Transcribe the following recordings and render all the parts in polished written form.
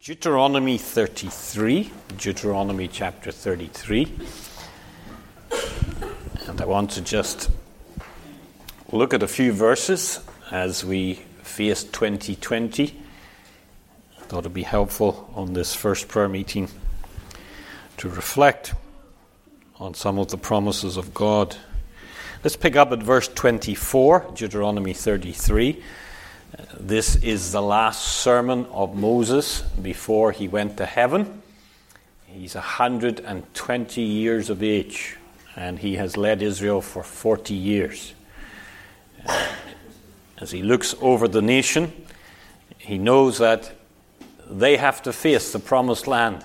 Deuteronomy 33, Deuteronomy chapter 33. And I want to just look at a few verses as we face 2020. I thought it would be helpful on this first prayer meeting to reflect on some of the promises of God. Let's pick up at verse 24, Deuteronomy 33. This is the last sermon of Moses before he went to heaven. He's 120 years of age, and he has led Israel for 40 years. As he looks over the nation, he knows that they have to face the promised land.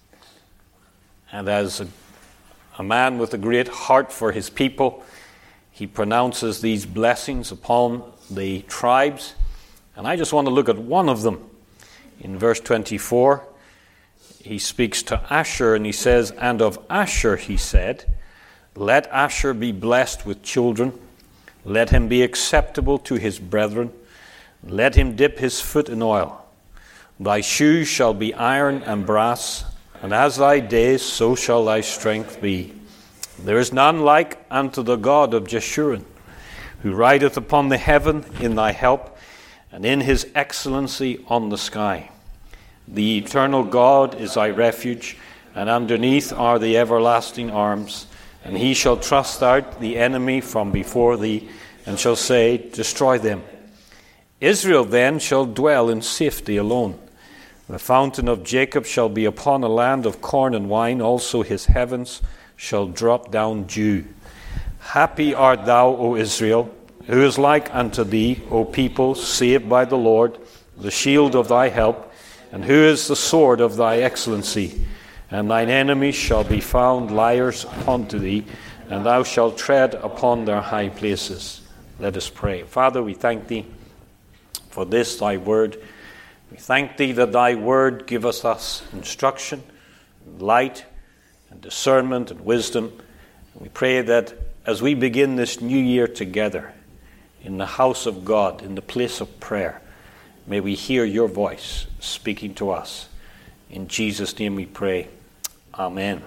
And as a man with a great heart for his people, he pronounces these blessings upon the tribes. And I just want to look at one of them. In verse 24, he speaks to Asher and he says, "And of Asher," he said, "let Asher be blessed with children. Let him be acceptable to his brethren. Let him dip his foot in oil. Thy shoes shall be iron and brass, and as thy days, so shall thy strength be. There is none like unto the God of Jeshurun, who rideth upon the heaven in thy help, and in his excellency on the sky. The eternal God is thy refuge, and underneath are the everlasting arms. And he shall thrust out the enemy from before thee, and shall say, Destroy them. Israel then shall dwell in safety alone. The fountain of Jacob shall be upon a land of corn and wine, also his heavens shall drop down dew. Happy art thou, O Israel, who is like unto thee, O people, saved by the Lord, the shield of thy help, and who is the sword of thy excellency? And thine enemies shall be found liars unto thee, and thou shalt tread upon their high places." Let us pray. Father, we thank thee for this thy word. We thank thee that thy word giveth us instruction, and light, and discernment, and wisdom. We pray that as we begin this new year together, in the house of God, in the place of prayer, may we hear your voice speaking to us. In Jesus' name we pray. Amen.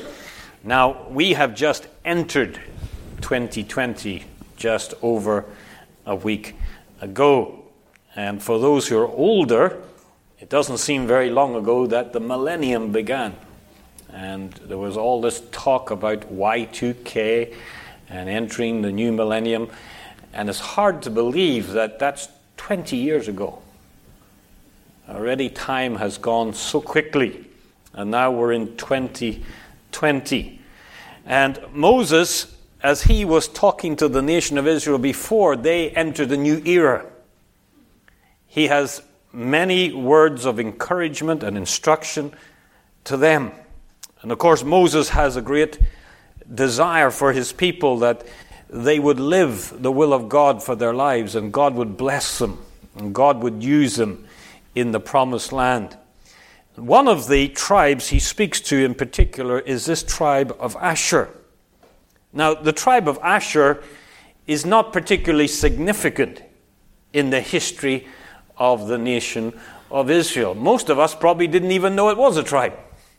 Now, we have just entered 2020 just over a week ago. And for those who are older, it doesn't seem very long ago that the millennium began. And there was all this talk about Y2K and entering the new millennium. And it's hard to believe that that's 20 years ago. Already time has gone so quickly. And now we're in 2020. And Moses, as he was talking to the nation of Israel before they entered the new era, he has many words of encouragement and instruction to them. And of course, Moses has a great desire for his people that they would live the will of God for their lives, and God would bless them, and God would use them in the promised land. One of the tribes he speaks to in particular is this tribe of Asher. Now, the tribe of Asher is not particularly significant in the history of the nation of Israel. Most of us probably didn't even know it was a tribe.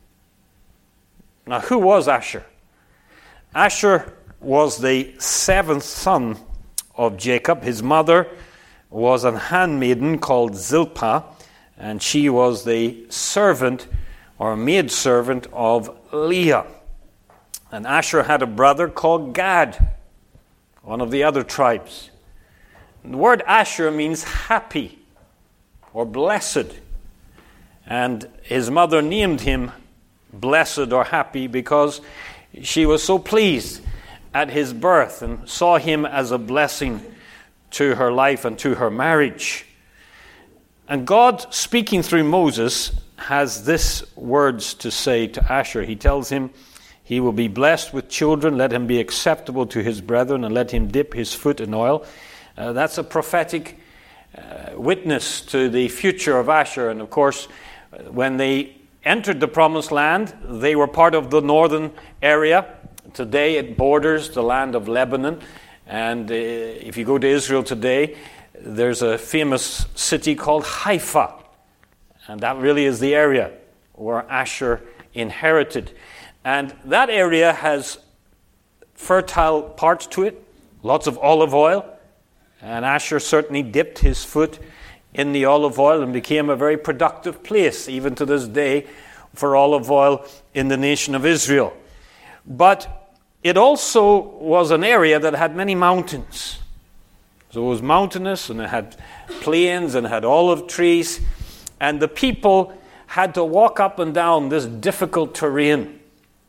Now, who was Asher? Asher was the seventh son of Jacob. His mother was a handmaiden called Zilpah, and she was the servant or maidservant of Leah. And Asher had a brother called Gad, one of the other tribes. The word Asher means happy or blessed. And his mother named him blessed or happy because she was so pleased at his birth and saw him as a blessing to her life and to her marriage. And God, speaking through Moses, has this words to say to Asher. He tells him, he will be blessed with children, let him be acceptable to his brethren, and let him dip his foot in oil. That's a prophetic witness to the future of Asher. And of course, when they entered the promised land, they were part of the northern area. Today it borders the land of Lebanon. And if you go to Israel today, there's a famous city called Haifa. And that really is the area where Asher inherited. And that area has fertile parts to it, lots of olive oil. And Asher certainly dipped his foot in the olive oil and became a very productive place, even to this day, for olive oil in the nation of Israel. But it also was an area that had many mountains. So it was mountainous, and it had plains, and it had olive trees. And the people had to walk up and down this difficult terrain.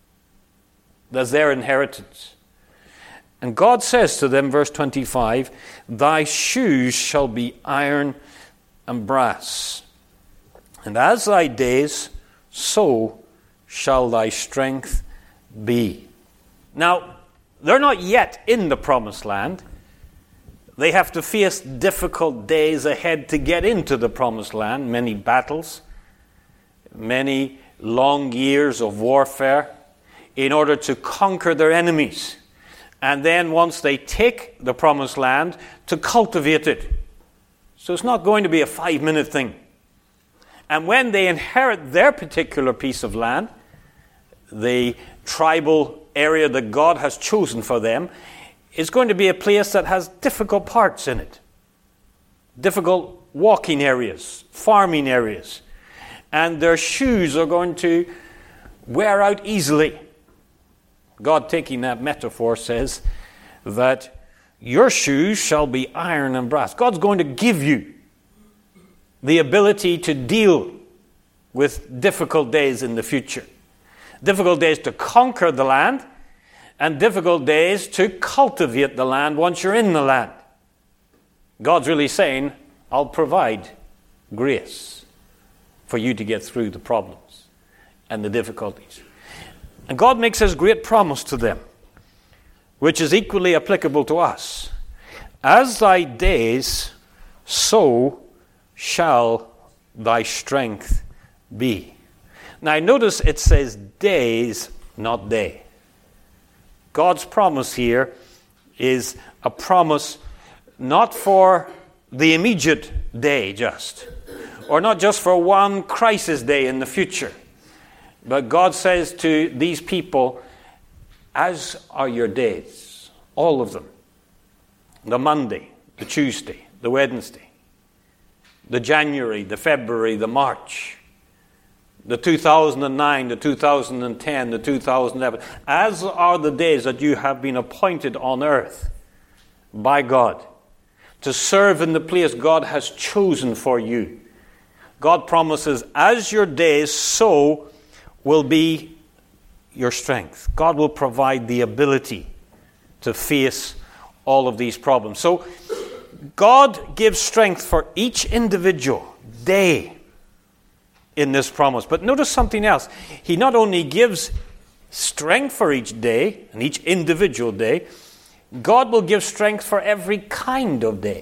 That's their inheritance. And God says to them, verse 25, "Thy shoes shall be iron and brass. And as thy days, so shall thy strength be." Now, they're not yet in the promised land. They have to face difficult days ahead to get into the promised land, many battles, many long years of warfare in order to conquer their enemies. And then once they take the promised land, to cultivate it. So it's not going to be a 5-minute thing. And when they inherit their particular piece of land, the tribal area that God has chosen for them, is going to be a place that has difficult parts in it. Difficult walking areas, farming areas. And their shoes are going to wear out easily. God, taking that metaphor, says that your shoes shall be iron and brass. God's going to give you the ability to deal with difficult days in the future. Difficult days to conquer the land, and difficult days to cultivate the land once you're in the land. God's really saying, I'll provide grace for you to get through the problems and the difficulties. And God makes his great promise to them, which is equally applicable to us. As thy days, so shall thy strength be. Now notice it says days, not day. God's promise here is a promise not for the immediate day just, or not just for one crisis day in the future. But God says to these people, as are your days, all of them. The Monday, the Tuesday, the Wednesday, the January, the February, the March, the 2009, the 2010, the 2011, as are the days that you have been appointed on earth by God to serve in the place God has chosen for you. God promises, as your days, so will be your strength. God will provide the ability to face all of these problems. So God gives strength for each individual day in this promise. But notice something else. He not only gives strength for each day, and each individual day, God will give strength for every kind of day.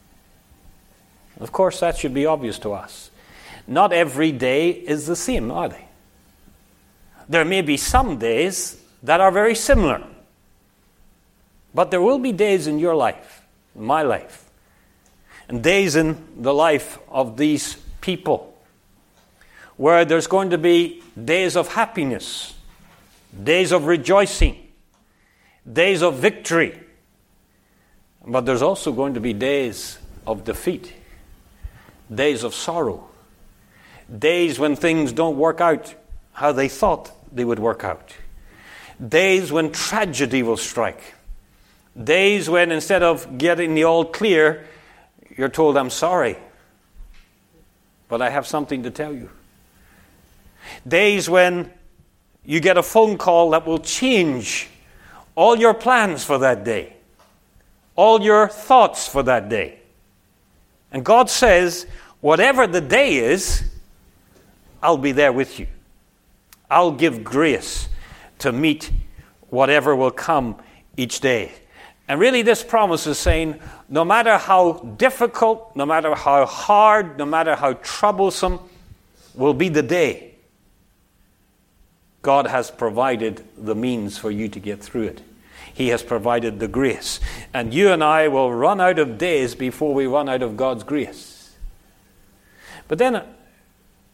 Of course, that should be obvious to us. Not every day is the same, are they? There may be some days that are very similar. But there will be days in your life, in my life, and days in the life of these people where there's going to be days of happiness, days of rejoicing, days of victory. But there's also going to be days of defeat, days of sorrow, days when things don't work out how they thought they would work out, days when tragedy will strike, days when instead of getting the all clear, you're told, I'm sorry, but I have something to tell you. Days when you get a phone call that will change all your plans for that day, all your thoughts for that day. And God says, whatever the day is, I'll be there with you. I'll give grace to meet whatever will come each day. And really this promise is saying, no matter how difficult, no matter how hard, no matter how troublesome will be the day, God has provided the means for you to get through it. He has provided the grace. And you and I will run out of days before we run out of God's grace. But then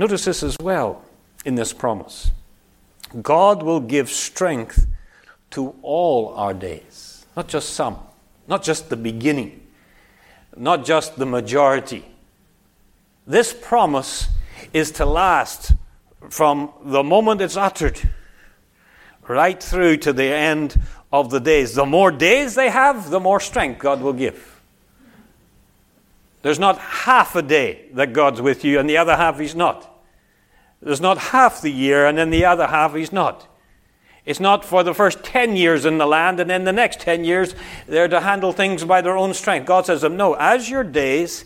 Notice this as well in this promise. God will give strength to all our days. Not just some. Not just the beginning. Not just the majority. This promise is to last from the moment it's uttered right through to the end of the days. The more days they have, the more strength God will give. There's not half a day that God's with you and the other half He's not. There's not half the year and then the other half He's not. It's not for the first 10 years in the land and then the next 10 years they're to handle things by their own strength. God says to them, no, as your days,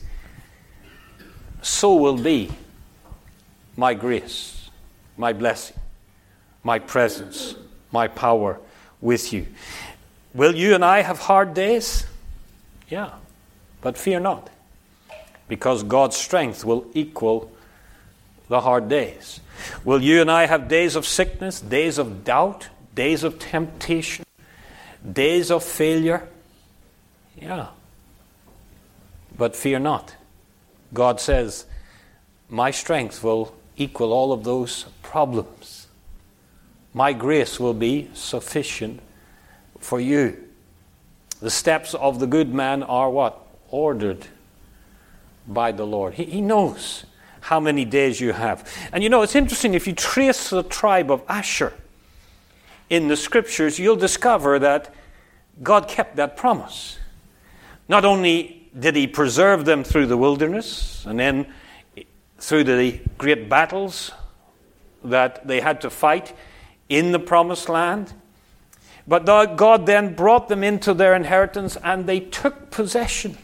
so will be my grace, my blessing, my presence, my power with you. Will you and I have hard days? Yeah, but fear not, because God's strength will equal the hard days. Will you and I have days of sickness, days of doubt, days of temptation, days of failure? Yeah. But fear not. God says, my strength will equal all of those problems. My grace will be sufficient for you. The steps of the good man are what? Ordered by the Lord. He knows how many days you have. And you know, it's interesting, if you trace the tribe of Asher in the scriptures, you'll discover that God kept that promise. Not only did He preserve them through the wilderness and then through the great battles that they had to fight in the promised land, but God then brought them into their inheritance and they took possession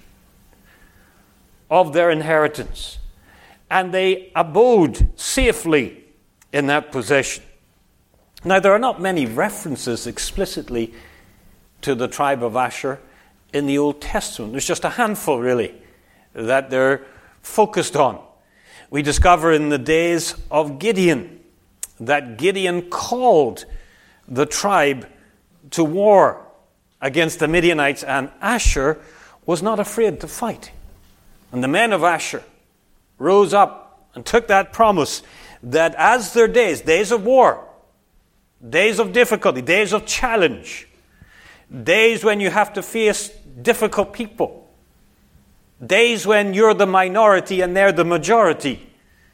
of their inheritance. And they abode safely in that possession. Now, there are not many references explicitly to the tribe of Asher in the Old Testament. There's just a handful, really, that they're focused on. We discover in the days of Gideon that Gideon called the tribe to war against the Midianites, and Asher was not afraid to fight. And the men of Asher rose up and took that promise that as their days of war, days of difficulty, days of challenge, days when you have to face difficult people, days when you're the minority and they're the majority,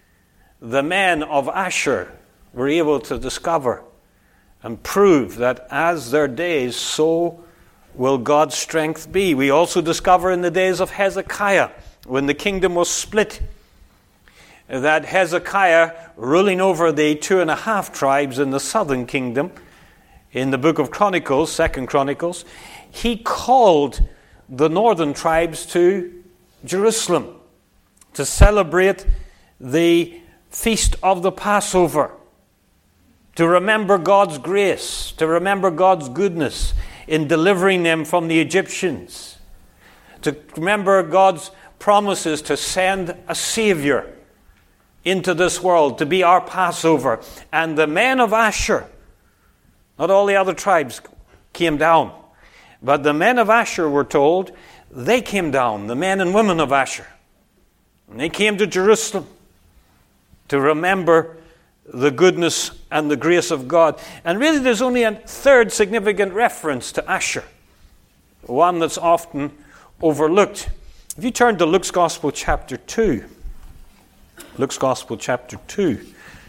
the men of Asher were able to discover and prove that as their days, so will God's strength be. We also discover in the days of Hezekiah, when the kingdom was split, that Hezekiah, ruling over the 2.5 tribes in the southern kingdom, in the book of Chronicles, 2 Chronicles, he called the northern tribes to Jerusalem to celebrate the feast of the Passover, to remember God's grace, to remember God's goodness in delivering them from the Egyptians, to remember God's promises to send a Savior into this world to be our Passover. And the men of Asher, not all the other tribes came down, but the men of Asher were told, they came down, the men and women of Asher. And they came to Jerusalem to remember the goodness and the grace of God. And really there's only a third significant reference to Asher, one that's often overlooked. If you turn to Luke's Gospel chapter 2, Luke's Gospel chapter 2,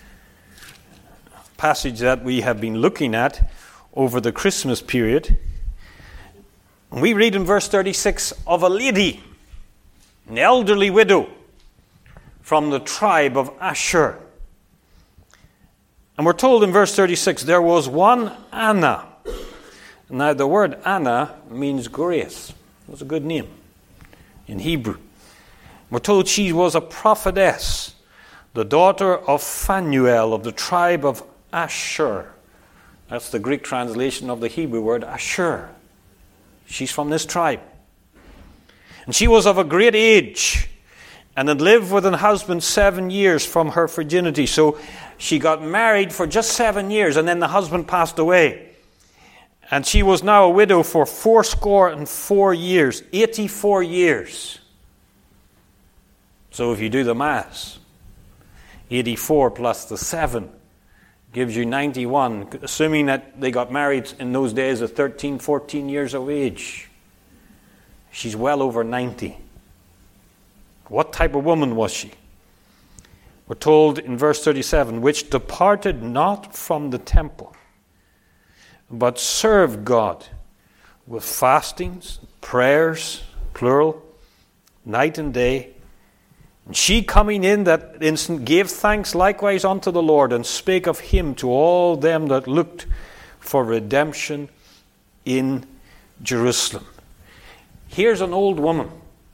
passage that we have been looking at over the Christmas period, we read in verse 36 of a lady, an elderly widow from the tribe of Asher. And we're told in verse 36, there was one Anna. Now the word Anna means grace. It was a good name in Hebrew. We're told she was a prophetess, the daughter of Phanuel of the tribe of Asher. That's the Greek translation of the Hebrew word Asher. She's from this tribe. And she was of a great age and had lived with an husband 7 years from her virginity. So she got married for just 7 years and then the husband passed away. And she was now a widow for 84 years, 84 years. So if you do the maths, 84 plus the 7 gives you 91, assuming that they got married in those days at 13, 14 years of age. She's well over 90. What type of woman was she? We're told in verse 37, which departed not from the temple, but served God with fastings, prayers, plural, night and day. And she coming in that instant gave thanks likewise unto the Lord, and spake of him to all them that looked for redemption in Jerusalem. Here's an old woman,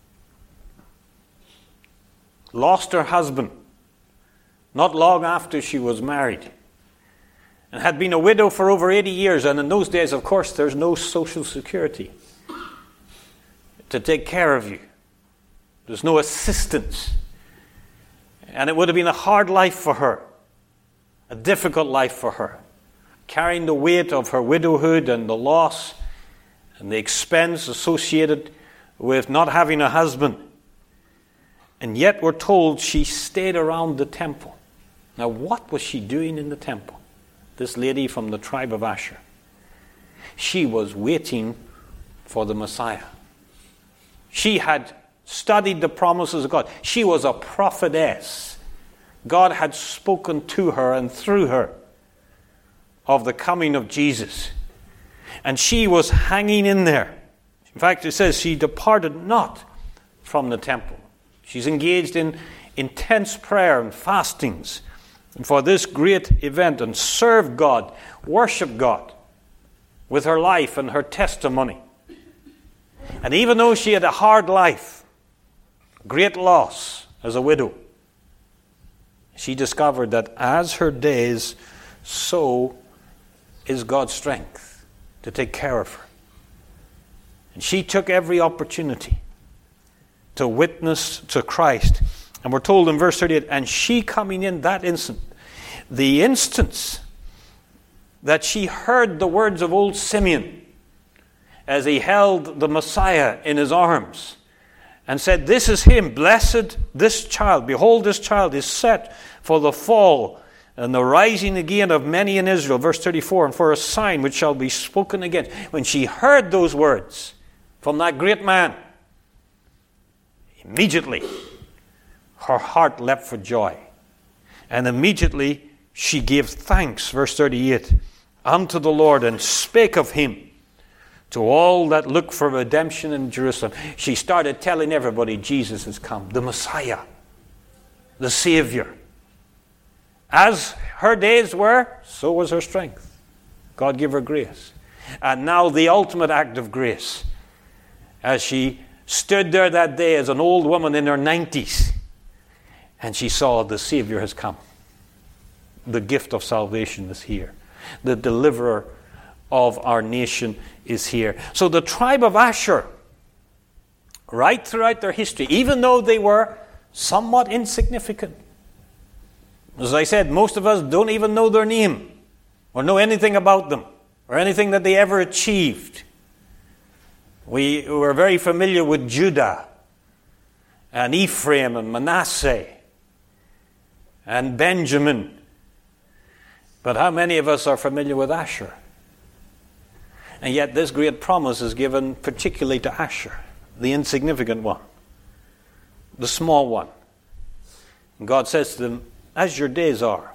lost her husband not long after she was married, and had been a widow for over 80 years. And in those days, of course, there's no social security to take care of you. There's no assistance. And it would have been a hard life for her, a difficult life for her, carrying the weight of her widowhood and the loss and the expense associated with not having a husband. And yet we're told she stayed around the temple. Now, what was she doing in the temple? This lady from the tribe of Asher. She was waiting for the Messiah. She had studied the promises of God. She was a prophetess. God had spoken to her and through her of the coming of Jesus. And she was hanging in there. In fact, it says she departed not from the temple. She's engaged in intense prayer and fastings for this great event, and served God, worshiped God with her life and her testimony. And even though she had a hard life, great loss as a widow, she discovered that as her days, so is God's strength to take care of her. And she took every opportunity to witness to Christ. And we're told in verse 38, and she coming in that instant, the instance that she heard the words of old Simeon as he held the Messiah in his arms and said, this is him, blessed this child. Behold, this child is set for the fall and the rising again of many in Israel. Verse 34, and for a sign which shall be spoken again. When she heard those words from that great man, immediately her heart leapt for joy. And immediately she gave thanks, verse 38, unto the Lord, and spake of him to all that look for redemption in Jerusalem. She started telling everybody Jesus has come, the Messiah, the Savior. As her days were, so was her strength. God gave her grace. And now the ultimate act of grace, as she stood there that day as an old woman in her 90s, and she saw the Savior has come. The gift of salvation is here. The deliverer of our nation is here. So the tribe of Asher, right throughout their history, even though they were somewhat insignificant, as I said, most of us don't even know their name or know anything about them or anything that they ever achieved. We were very familiar with Judah and Ephraim and Manasseh and Benjamin. But how many of us are familiar with Asher? And yet this great promise is given particularly to Asher, the insignificant one, the small one. And God says to them, as your days are,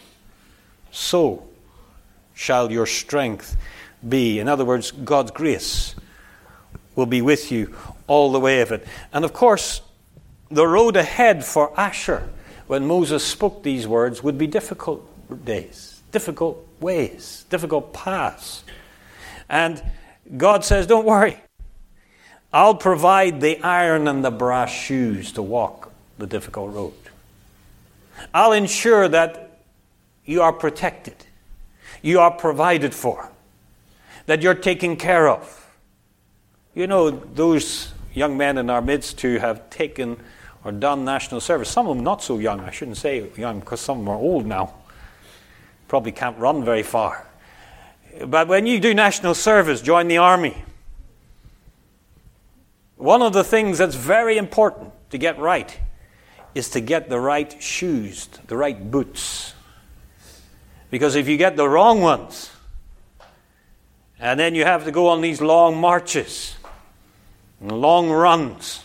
so shall your strength be. In other words, God's grace will be with you all the way of it. And of course, the road ahead for Asher, when Moses spoke these words, would be difficult days, difficult ways, difficult paths. And God says, don't worry. I'll provide the iron and the brass shoes to walk the difficult road. I'll ensure that you are protected, you are provided for, that you're taken care of. You know, those young men in our midst who have taken or done national service, some of them not so young, I shouldn't say young because some of them are old now, probably can't run very far. But when you do national service, join the army, one of the things that's very important to get right is to get the right shoes, the right boots. Because if you get the wrong ones, and then you have to go on these long marches, and long runs,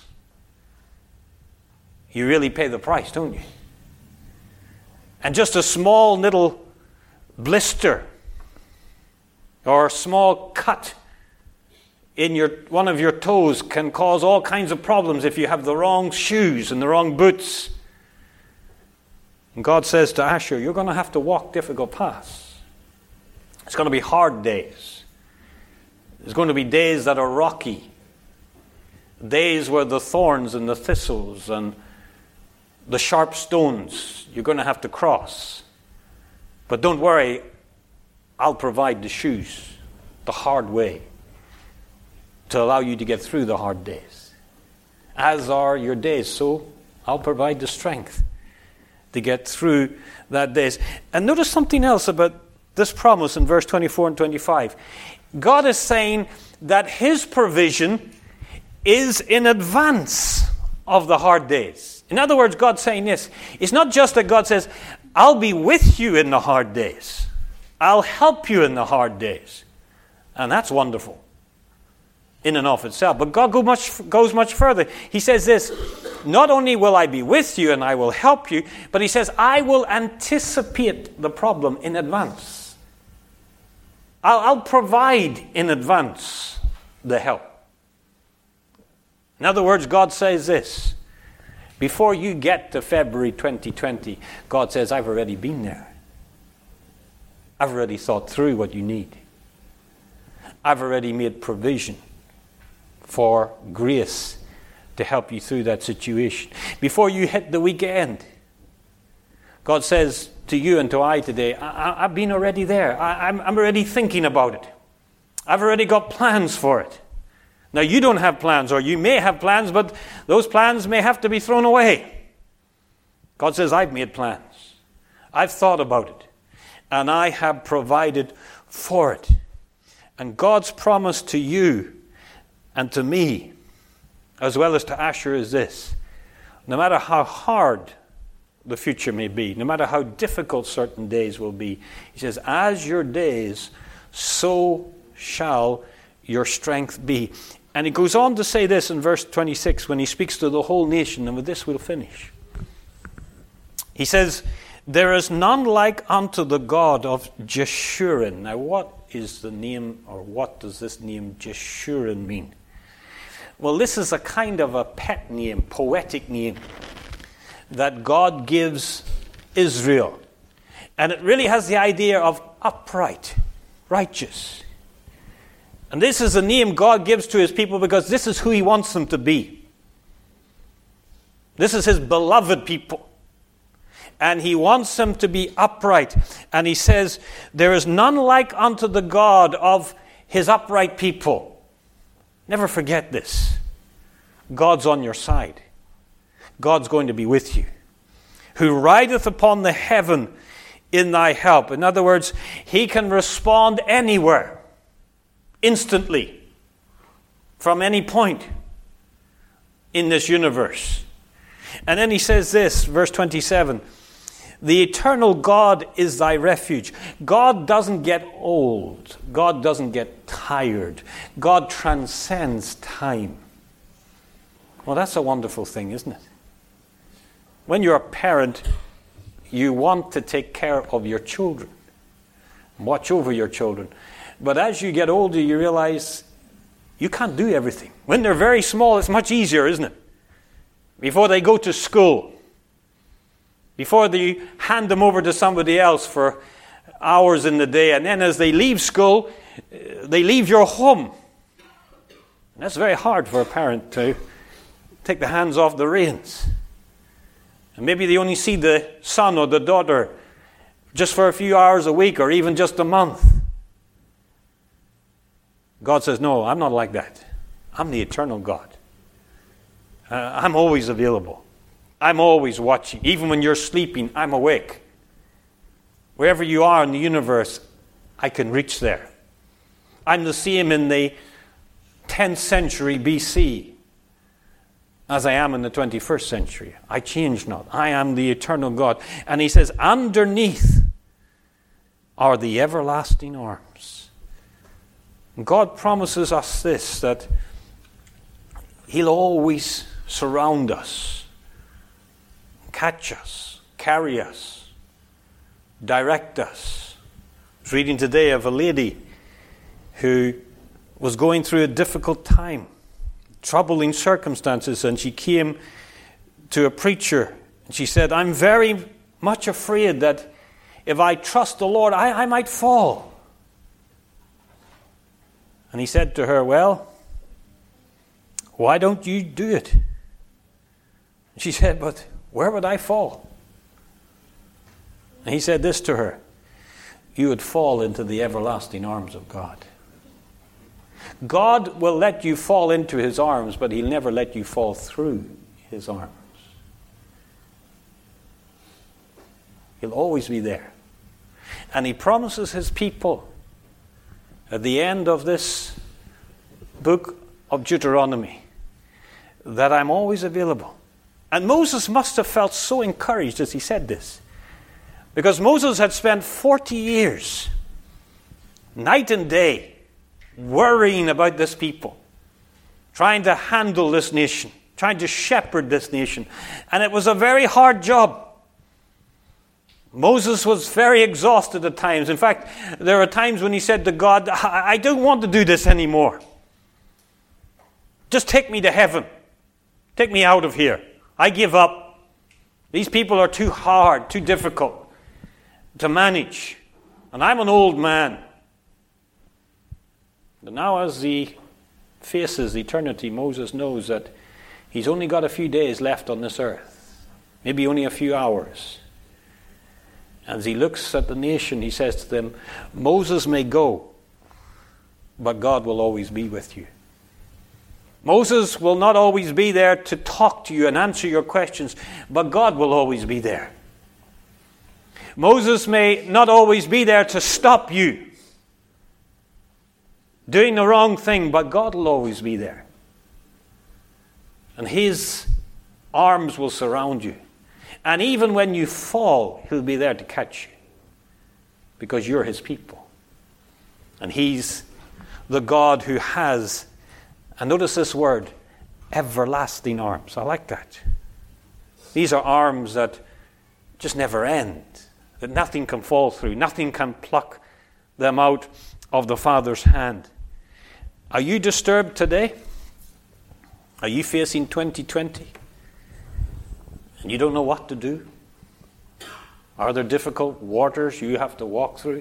you really pay the price, don't you? And just a small little blister or a small cut in one of your toes can cause all kinds of problems if you have the wrong shoes and the wrong boots. And God says to Asher, you're going to have to walk difficult paths. It's going to be hard days. There's going to be days that are rocky. Days where the thorns and the thistles and the sharp stones you're going to have to cross. But don't worry, I'll provide the shoes, the hard way, to allow you to get through the hard days. As are your days, so I'll provide the strength to get through that days. And notice something else about this promise in verse 24 and 25. God is saying that His provision is in advance of the hard days. In other words, God's saying this. It's not just that God says, I'll be with you in the hard days. I'll help you in the hard days. And that's wonderful in and of itself. But God goes much further. He says this, not only will I be with you and I will help you, but He says, I will anticipate the problem in advance. I'll provide in advance the help. In other words, God says this, before you get to February 2020, God says, I've already been there. I've already thought through what you need. I've already made provision for grace to help you through that situation. Before you hit the weekend, God says to you and to I today, I've been already there. I'm already thinking about it. I've already got plans for it. Now, you don't have plans, or you may have plans, but those plans may have to be thrown away. God says, I've made plans. I've thought about it. And I have provided for it. And God's promise to you and to me, as well as to Asher, is this. No matter how hard the future may be, no matter how difficult certain days will be, He says, as your days, so shall your strength be. And He goes on to say this in verse 26 when He speaks to the whole nation, and with this we'll finish. He says, there is none like unto the God of Jeshurun. Now, what is the name, or what does this name Jeshurun mean? Well, this is a kind of a pet name, poetic name, that God gives Israel. And it really has the idea of upright, righteous. And this is a name God gives to His people because this is who He wants them to be. This is His beloved people. And He wants them to be upright. And He says, there is none like unto the God of His upright people. Never forget this. God's on your side. God's going to be with you. Who rideth upon the heaven in thy help. In other words, He can respond anywhere. Instantly. From any point in this universe. And then He says this, verse 27. The eternal God is thy refuge. God doesn't get old. God doesn't get tired. God transcends time. Well, that's a wonderful thing, isn't it? When you're a parent, you want to take care of your children. Watch over your children. But as you get older, you realize you can't do everything. When they're very small, it's much easier, isn't it? Before they go to school, before they hand them over to somebody else for hours in the day, and then as they leave school, they leave your home. And that's very hard for a parent to take the hands off the reins. And maybe they only see the son or the daughter just for a few hours a week or even just a month. God says, no, I'm not like that. I'm the eternal God. I'm always available. I'm always watching. Even when you're sleeping, I'm awake. Wherever you are in the universe, I can reach there. I'm the same in the 10th century BC as I am in the 21st century. I change not. I am the eternal God. And he says, underneath are the everlasting arms. And God promises us this, that he'll always surround us, catch us, carry us, direct us. I was reading today of a lady who was going through a difficult time, troubling circumstances, and she came to a preacher and she said, I'm very much afraid that if I trust the Lord, I might fall. And he said to her, well, why don't you do it? She said, but where would I fall? And he said this to her, you would fall into the everlasting arms of God. God will let you fall into his arms, but he'll never let you fall through his arms. He'll always be there. And he promises his people at the end of this book of Deuteronomy that I'm always available. And Moses must have felt so encouraged as he said this, because Moses had spent 40 years, night and day, worrying about this people, trying to handle this nation, trying to shepherd this nation. And it was a very hard job. Moses was very exhausted at times. In fact, there are times when he said to God, I don't want to do this anymore. Just take me to heaven. Take me out of here. I give up. These people are too hard, too difficult to manage. And I'm an old man. But now as he faces eternity, Moses knows that he's only got a few days left on this earth. Maybe only a few hours. As he looks at the nation, he says to them, Moses may go, but God will always be with you. Moses will not always be there to talk to you and answer your questions, but God will always be there. Moses may not always be there to stop you doing the wrong thing, but God will always be there. And his arms will surround you. And even when you fall, he'll be there to catch you, because you're his people. And he's the God who has, and notice this word, everlasting arms. I like that. These are arms that just never end, that nothing can fall through, nothing can pluck them out of the Father's hand. Are you disturbed today? Are you facing 2020? And you don't know what to do? Are there difficult waters you have to walk through?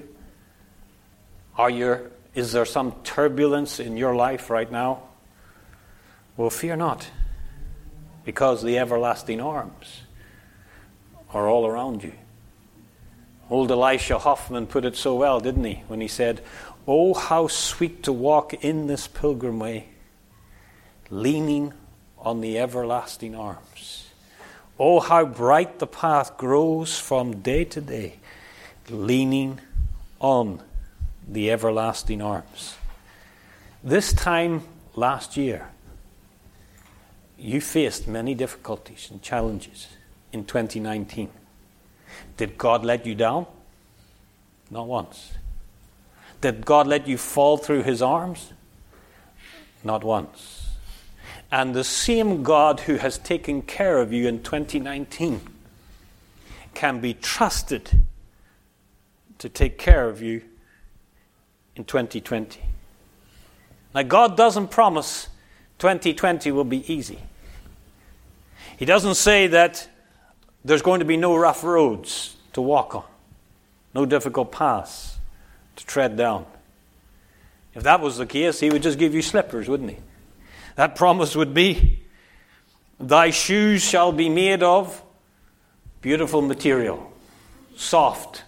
Is there some turbulence in your life right now? Well, fear not, because the everlasting arms are all around you. Old Elisha Hoffman put it so well, didn't he, when he said, oh, how sweet to walk in this pilgrim way, leaning on the everlasting arms. Oh, how bright the path grows from day to day, leaning on the everlasting arms. This time last year, you faced many difficulties and challenges in 2019. Did God let you down? Not once. Did God let you fall through his arms? Not once. And the same God who has taken care of you in 2019 can be trusted to take care of you in 2020. Now, God doesn't promise 2020 will be easy. He doesn't say that there's going to be no rough roads to walk on, no difficult paths to tread down. If that was the case, he would just give you slippers, wouldn't he? That promise would be, thy shoes shall be made of beautiful material, soft,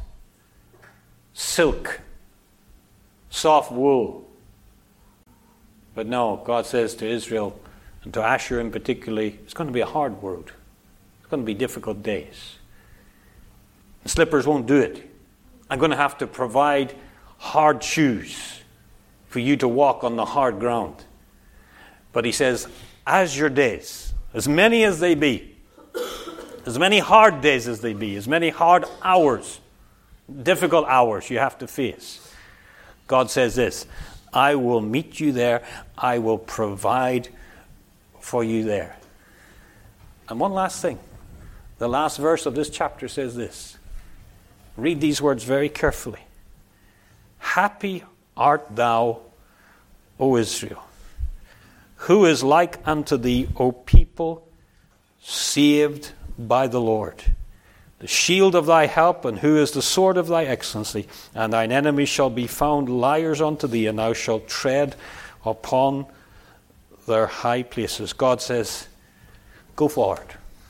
silk, soft wool. But no, God says to Israel, and to Asher in particular, it's going to be a hard road. It's going to be difficult days. The slippers won't do it. I'm going to have to provide hard shoes for you to walk on the hard ground. But he says, as your days, as many as they be, as many hard days as they be, as many hard hours, difficult hours you have to face, God says this: I will meet you there. I will provide for you there. And one last thing. The last verse of this chapter says this. Read these words very carefully. Happy art thou, O Israel, who is like unto thee, O people saved by the Lord, the shield of thy help, and who is the sword of thy excellency. And thine enemies shall be found liars unto thee, and thou shalt tread upon their high places. God says, go forward.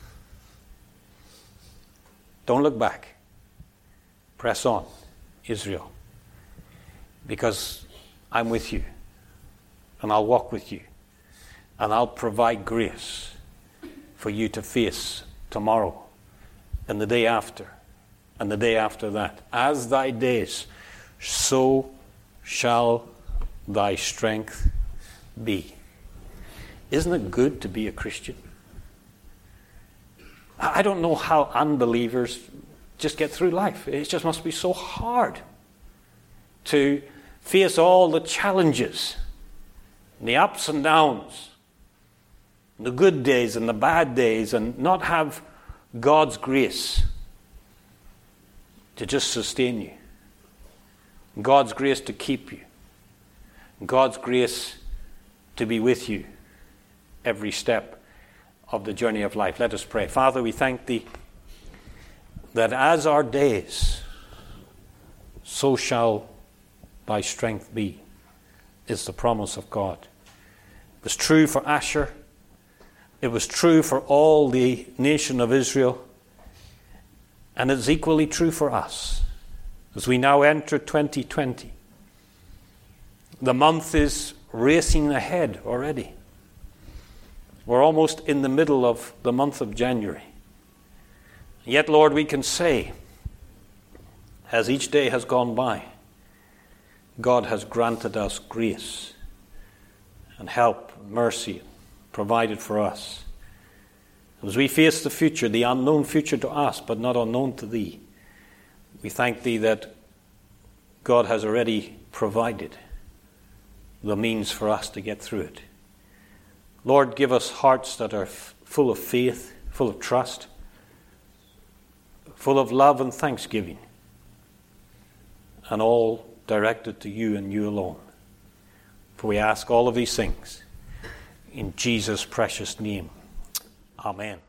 Don't look back. Press on, Israel, because I'm with you, and I'll walk with you, and I'll provide grace for you to face tomorrow, and the day after, and the day after that. As thy days, so shall thy strength be. Isn't it good to be a Christian? I don't know how unbelievers just get through life. It just must be so hard to face all the challenges, the ups and downs, the good days and the bad days, and not have God's grace to just sustain you, God's grace to keep you, God's grace to be with you every step of the journey of life. Let us pray. Father, we thank thee that as our days, so shall thy strength be, is the promise of God. It was true for Asher. It was true for all the nation of Israel. And it's equally true for us as we now enter 2020. The month is racing ahead already. We're almost in the middle of the month of January. Yet, Lord, we can say, as each day has gone by, God has granted us grace and help, mercy, provided for us. As we face the future, the unknown future to us, but not unknown to thee, we thank thee that God has already provided the means for us to get through it. Lord, give us hearts that are full of faith, full of trust, full of love and thanksgiving, and all directed to you and you alone. For we ask all of these things in Jesus' precious name. Amen.